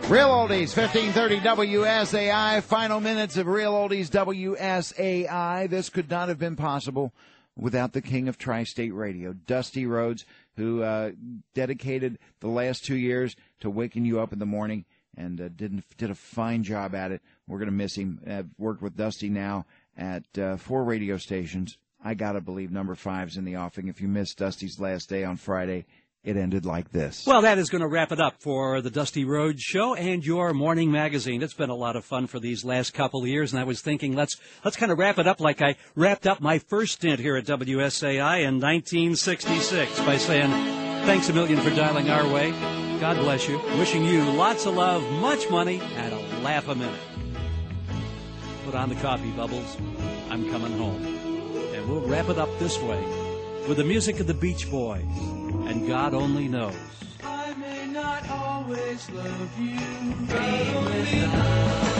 Real Oldies, 1530 WSAI. Final minutes of Real Oldies WSAI. This could not have been possible without the king of Tri-State Radio, Dusty Rhodes, who dedicated the last 2 years to waking you up in the morning and did a fine job at it. We're going to miss him. I've worked with Dusty now at 4 radio stations. I got to believe number 5's in the offing. If you missed Dusty's last day on Friday, it ended like this. Well, that is going to wrap it up for the Dusty Rhodes Show and your morning magazine. It's been a lot of fun for these last couple of years, and I was thinking let's kind of wrap it up like I wrapped up my first stint here at WSAI in 1966 by saying thanks a million for dialing our way. God bless you. Wishing you lots of love, much money, and a laugh a minute. Put on the coffee, Bubbles. I'm coming home. And we'll wrap it up this way with the music of the Beach Boys. And God only knows. I may not always love you. God only knows.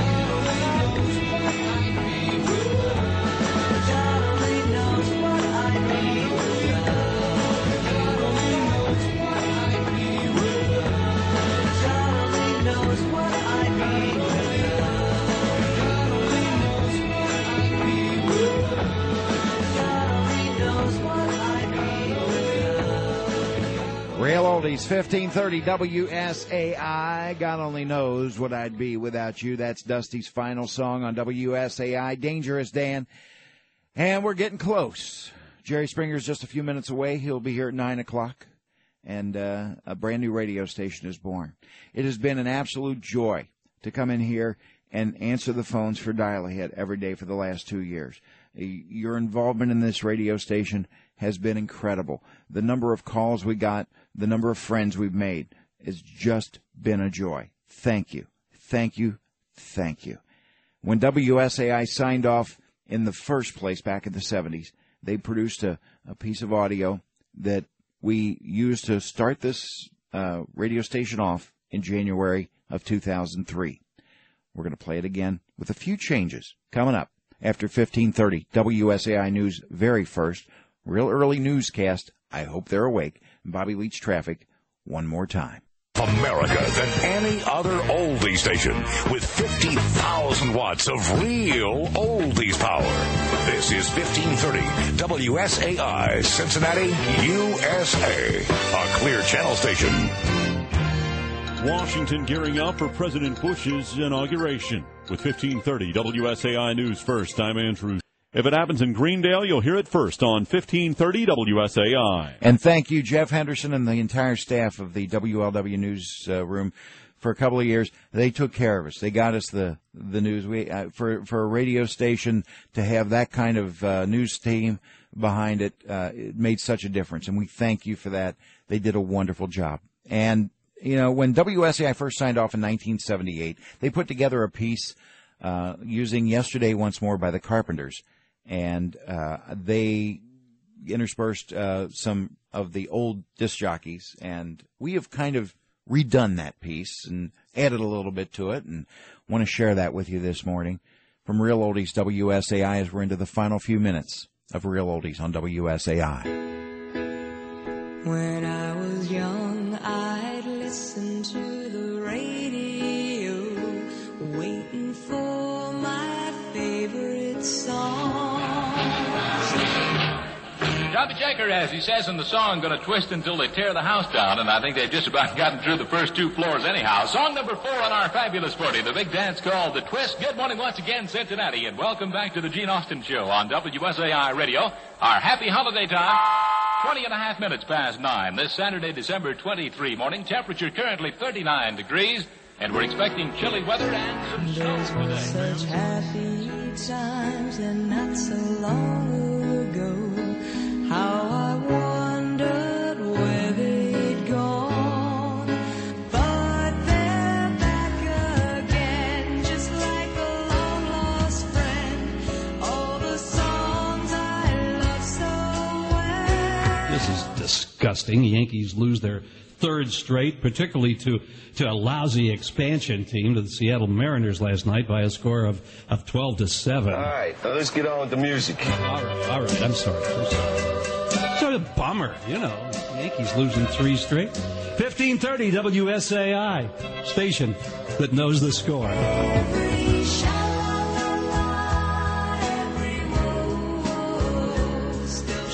God only knows what I need. God only knows what I need. God only knows what I need. God only knows what I need. God only knows what I need. Real Oldies, 1530 WSAI. God only knows what I'd be without you. That's Dusty's final song on WSAI, Dangerous Dan. And we're getting close. Jerry Springer's just a few minutes away. He'll be here at 9 o'clock. And a brand new radio station is born. It has been an absolute joy to come in here and answer the phones for Dial Ahead every day for the last 2 years. Your involvement in this radio station has been incredible. The number of calls we got, the number of friends we've made has just been a joy. Thank you. Thank you. Thank you. When WSAI signed off in the first place back in the 70s, they produced a piece of audio that we used to start this radio station off in January of 2003. We're going to play it again with a few changes coming up after 1530 WSAI News very first. Real early newscast. I hope they're awake. Bobby Leach Traffic one more time. America than any other oldie station with 50,000 watts of real oldies power. This is 1530 WSAI, Cincinnati, USA, a Clear Channel station. Washington gearing up for President Bush's inauguration. With 1530 WSAI News first, I'm Andrew. If it happens in Greendale, you'll hear it first on 1530 WSAI. And thank you, Jeff Henderson and the entire staff of the WLW News room. For a couple of years, they took care of us. They got us the news. For a radio station to have that kind of news team behind it, it made such a difference. And we thank you for that. They did a wonderful job. And, you know, when WSAI first signed off in 1978, they put together a piece using Yesterday Once More by the Carpenters. And they interspersed some of the old disc jockeys, and we have kind of redone that piece and added a little bit to it, and want to share that with you this morning from Real Oldies WSAI as we're into the final few minutes of Real Oldies on WSAI. When I was young, I'd listen to the radio, waiting for my favorite song. Johnny Jaker, as he says in the song, going to twist until they tear the house down, and I think they've just about gotten through the first 2 floors anyhow. Song number 4 on our fabulous 40, the big dance called The Twist. Good morning once again, Cincinnati, and welcome back to the Gene Austin Show on WSAI Radio. Our happy holiday time, 20 and a half minutes past 9. This Saturday, December 23 morning, temperature currently 39 degrees, and we're expecting chilly weather and some snow today. Such happy times and not so long ago. How I wondered where they'd gone, but they're back again, just like a long-lost friend. All the songs I love so well. This is disgusting. Yankees lose their 3rd straight, particularly to a lousy expansion team, to the Seattle Mariners last night by a score of 12-7. All right, now let's get on with the music. All right, I'm sorry. a bummer, you know. Yankees losing 3 straight. 1530 WSAI, station that knows the score. Every sha-la-la-la, every woe still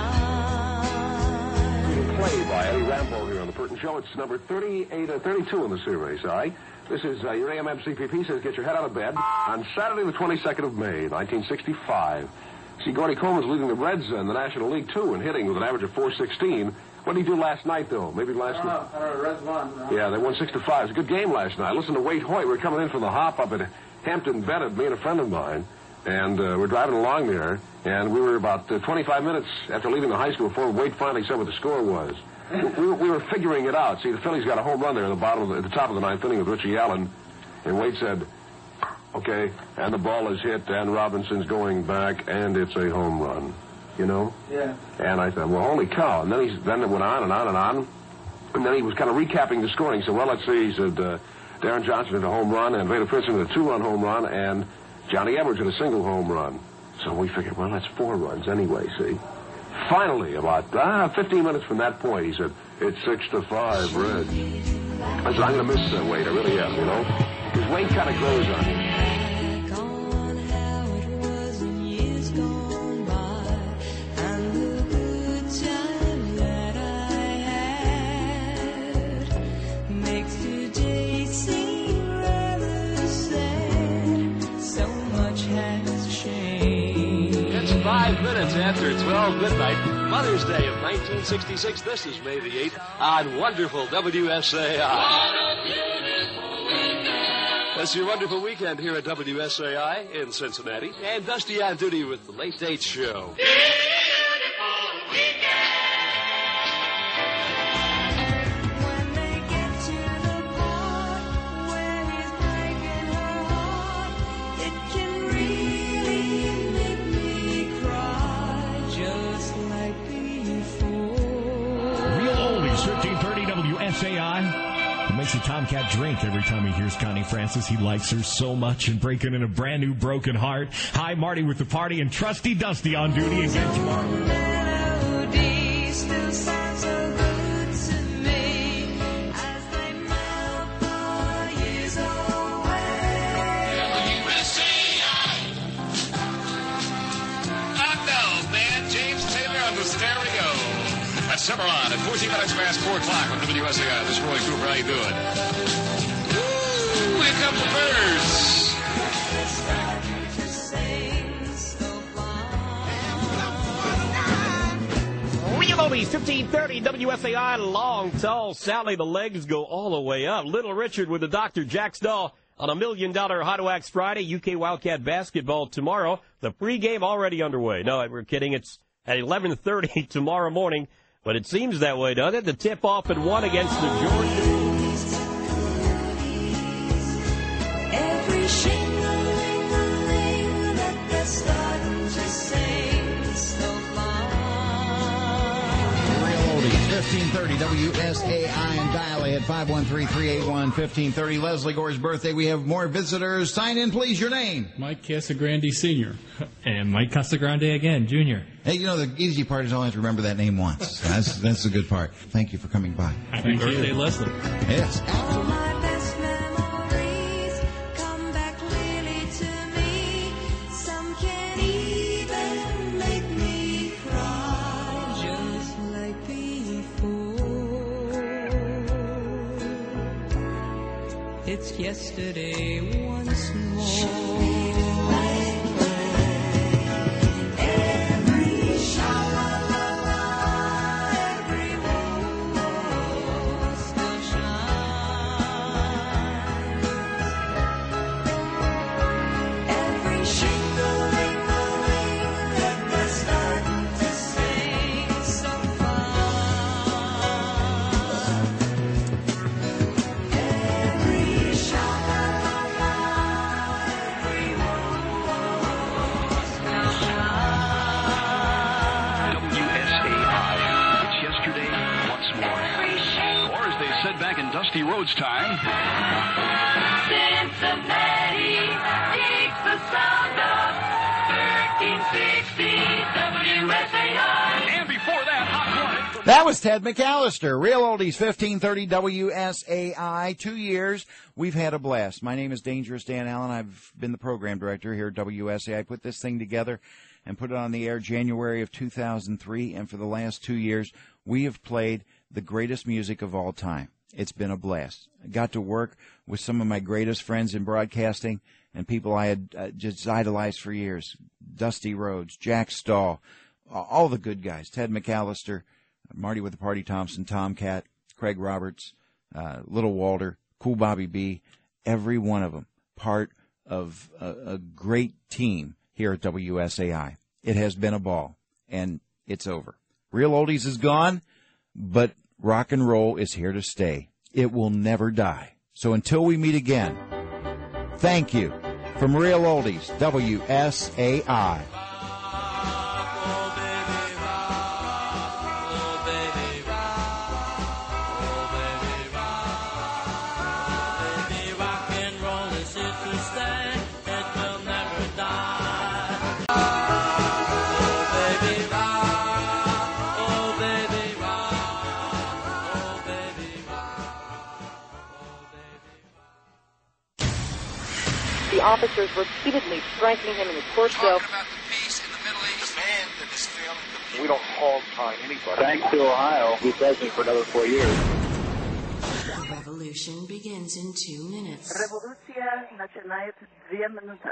shines. Play by Eddie Rambo here on the Burton Show. It's number 32 in the series, all right? This is your AMMCPP says get your head out of bed on Saturday the 22nd of May, 1965. See, Gordy Coleman's leading the Reds in the National League, too, in hitting with an average of .416. What did he do last night, though? Maybe last night? I don't know. Reds won. Yeah, they won 6-5. It was a good game last night. Listen to Wade Hoyt. We were coming in from the hop up at Hampton Bennett, me and a friend of mine, and we're driving along there, and we were about 25 minutes after leaving the high school before Wade finally said what the score was. we were figuring it out. See, the Phillies got a home run there at the top of the ninth inning with Richie Allen, and Wade said, okay, and the ball is hit, and Robinson's going back, and it's a home run. You know? Yeah. And I said, well, holy cow. And then it went on and on and on. And then he was kind of recapping the scoring. He said, well, let's see. He said, Darren Johnson hit a home run, and Vader Princeton hit a 2-run home run, and Johnny Edwards hit a single home run. So we figured, well, that's 4 runs anyway, see? Finally, about 15 minutes from that point, he said, it's 6-5, Reds. I said, I'm going to miss Wade. I really am, you know? Because Wade kind of grows on you. Gone how it was in years gone by, and the good time that I had makes today seem rather sad. So much has changed. It's 5 minutes after 12 midnight, Mother's Day of 1966. This is May the 8th on wonderful WSAI. That's your wonderful weekend here at WSAI in Cincinnati. And Dusty on duty with the Late Date Show. When they get to the part where he's breaking her heart, it can really make me cry just like before. Real oldies, 1330 WSAI. It makes the Tomcat drink every time he hears Connie Francis. He likes her so much and breaking in a brand new broken heart. Hi, Marty with the party and Trusty Dusty on duty again tomorrow. Melody still sounds so good to me as they melt the years away. Unknown man, James Taylor on the stereo. That's Cimarron at 14 minutes past 4 o'clock on WSAI. This is Roy Cooper. How you doing? Woo! Here come the birds. Real oldies, 1530 WSAI. Long, tall Sally. The legs go all the way up. Little Richard with the Dr. Jack's doll on $1 million Hot Wax Friday. UK Wildcat basketball tomorrow. The pregame already underway. No, we're kidding. It's at 11:30 tomorrow morning. But it seems that way, doesn't it? The tip-off at 1 against the Georgia. Every shing-a-ling-a-ling that they're starting to sing so far. Real oldies, 1530 WSAI and dial ahead 513-381-1530. Leslie Gore's birthday. We have more visitors. Sign in, please. Your name. Mike Casagrande Sr. And Mike Casagrande again, Jr. Hey, you know, the easy part is I only have to remember that name once. That's the good part. Thank you for coming by. Happy birthday, Leslie. Yes. All my best memories come back clearly to me. Some can even make me cry just like before. It's yesterday once more. Every sha-la-la-la, every woe still shines. Every shing-a-ling-a-ling that they're starting to sing so far. Every sha-la-la-la, every woe still shines. WSAI. It's yesterday once more. Or as they said back in Dusty Rhodes' time. Cincinnati takes the sound of 1360 WSAI. And before that, That was Ted McAllister. Real Oldies, 1530 WSAI. 2 years. We've had a blast. My name is Dangerous Dan Allen. I've been the program director here at WSAI. I put this thing together and put it on the air January of 2003. And for the last 2 years, we have played the greatest music of all time. It's been a blast. I got to work with some of my greatest friends in broadcasting and people I had just idolized for years. Dusty Rhodes, Jack Stahl, all the good guys. Ted McAllister, Marty with the Party Thompson, Tomcat, Craig Roberts, Little Walter, Cool Bobby B, every one of them part of a great team here at WSAI. It has been a ball, and it's over. Real Oldies is gone, but rock and roll is here to stay. It will never die. So until we meet again, thank you from Real Oldies, WSAI. The officers repeatedly striking him in the torso. Talking about the peace in the Middle East. The man that is failing the people. We don't hold time anybody. Thanks to Ohio, be president for another 4 years. The revolution begins in 2 minutes. Revolucja начинает 2 минуты.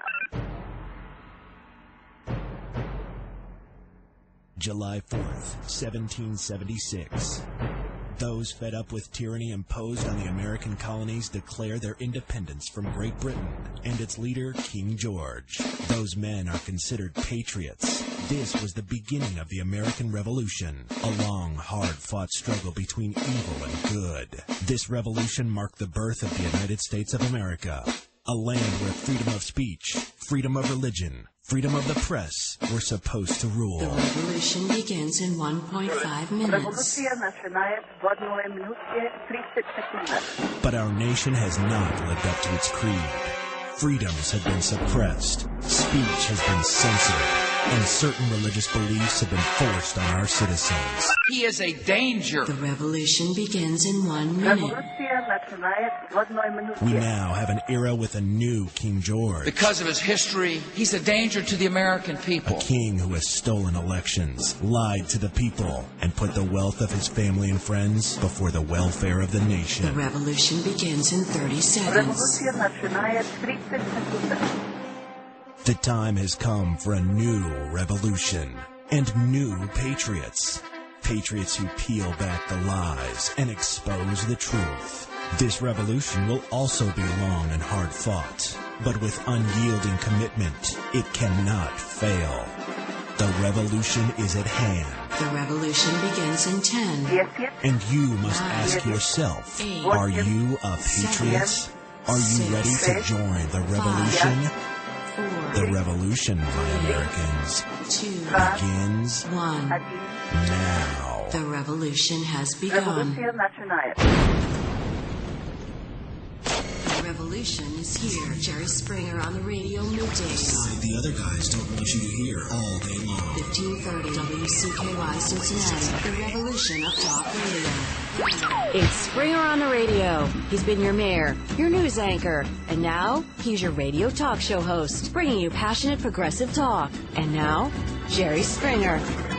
July 4th, 1776. Those fed up with tyranny imposed on the American colonies declare their independence from Great Britain and its leader, King George. Those men are considered patriots. This was the beginning of the American Revolution, a long, hard-fought struggle between evil and good. This revolution marked the birth of the United States of America, a land where freedom of speech, freedom of religion, freedom of the press were supposed to rule. The revolution begins in 1.5 minutes. But our nation has not lived up to its creed. Freedoms have been suppressed, speech has been censored, and certain religious beliefs have been forced on our citizens. He is a danger. The revolution begins in 1 minute. We now have an era with a new King George. Because of his history, he's a danger to the American people. A king who has stolen elections, lied to the people, and put the wealth of his family and friends before the welfare of the nation. The revolution begins in 30 seconds. The time has come for a new revolution and new patriots. Patriots who peel back the lies and expose the truth. This revolution will also be long and hard fought, but with unyielding commitment, it cannot fail. The revolution is at hand. The revolution begins in 10. And you must ask yourself, are you a patriot? Are you ready to join the revolution? The revolution, my Americans, begins now. The revolution has begun. The revolution is here. Jerry Springer on the radio middays. The other guys don't want you to hear all day long. 1530 WCKY Cincinnati. The revolution of talk radio. It's Springer on the radio. He's been your mayor, your news anchor, and now he's your radio talk show host, bringing you passionate progressive talk. And now, Jerry Springer.